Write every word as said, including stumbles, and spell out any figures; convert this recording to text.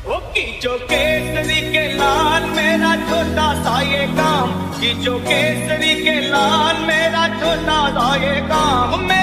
ओ कीचो केसरी के लाल मेरा छोटा सा ये काम, कीचो केसरी के लाल मेरा छोटा सा ये काम।